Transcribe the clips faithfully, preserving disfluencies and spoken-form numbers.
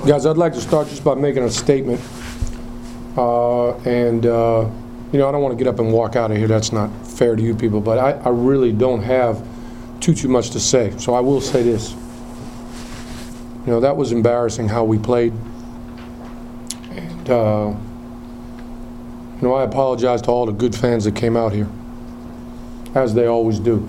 Guys, I'd like to start just by making a statement. Uh, and, uh, you know, I don't want to get up and walk out of here. That's not fair to you people. But I, I really don't have too, too much to say. So I will say this. You know, that was embarrassing how we played. And, uh, you know, I apologize to all the good fans that came out here, as they always do.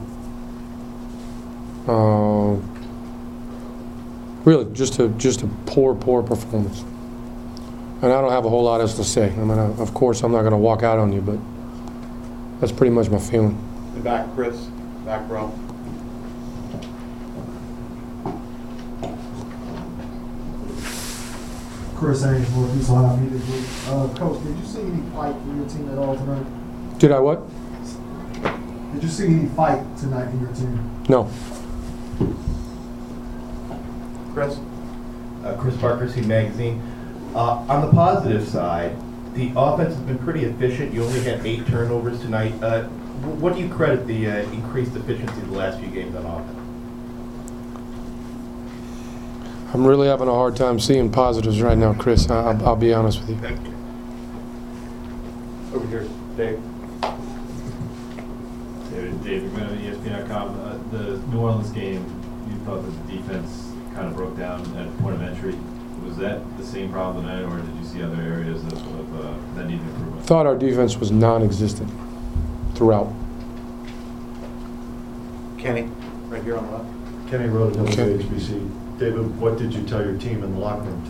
Uh, really, just a just a poor, poor performance. And I don't have a whole lot else to say. I mean, I, of course, I'm not going to walk out on you, but that's pretty much my feeling. The back, Chris, back row. Chris Ainsworth, you saw me this week. Uh, Coach, did you see any fight in your team at all tonight? Did I what? Did you see any fight tonight in your team? No. Chris? Uh, Chris Parker, C Magazine. Uh, on the positive side, the offense has been pretty efficient. You only had eight turnovers tonight. Uh, what do you credit the uh, increased efficiency of the last few games on offense? I'm really having a hard time seeing positives right now, Chris. I, I'll, I'll be honest with you. Thank you. Over here, Dave. David, David McMillan, E S P N dot com. Uh, the New Orleans game, you thought that the defense kind of broke down at point of entry. Was that the same problem tonight, or did you see other areas of, of uh, that needed improvement? I thought our defense was non-existent throughout. Kenny, right here on the left. Kenny Rhoda, Okay. H B C. David, what did you tell your team in the locker room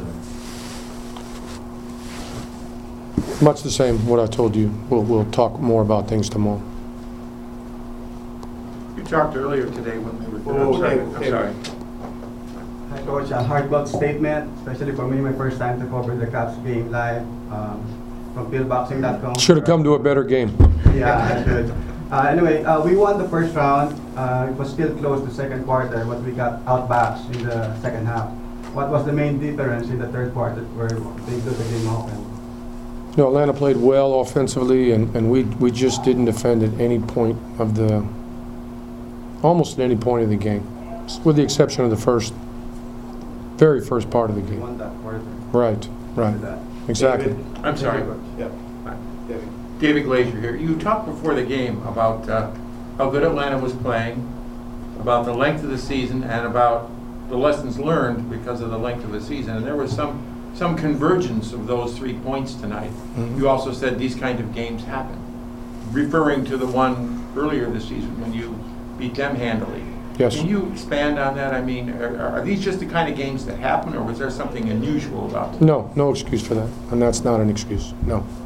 tonight? Much the same what I told you. We'll, we'll talk more about things tomorrow. You talked earlier today when they were. Oh, I'm sorry. okay, I'm sorry. Hi, Coach. A heartfelt statement, especially for me, my first time to cover the Caps game live um, from Bill Boxing dot com. Should have come to a better game. Yeah, I should. Uh, anyway, uh, we won the first round. Uh, it was still close the second quarter, but we got outboxed in the second half. What was the main difference in the third quarter where they blew the game open? You know, Atlanta played well offensively, and, and we, we just didn't defend at any point of the, almost at any point of the game, with the exception of the first, very first part of the We game. won that quarter. Right, right, That. exactly. David, I'm sorry. Yep. Hi, David. David Glazier here. You talked before the game about uh, how good Atlanta was playing, about the length of the season, and about the lessons learned because of the length of the season. And there was some some convergence of those three points tonight. Mhm. You also said these kind of games happen, referring to the one earlier this season when you beat them handily. Yes. Can you expand on that? I mean, are, are these just the kind of games that happen, or was there something unusual about them? No, no excuse for that, and that's not an excuse, no.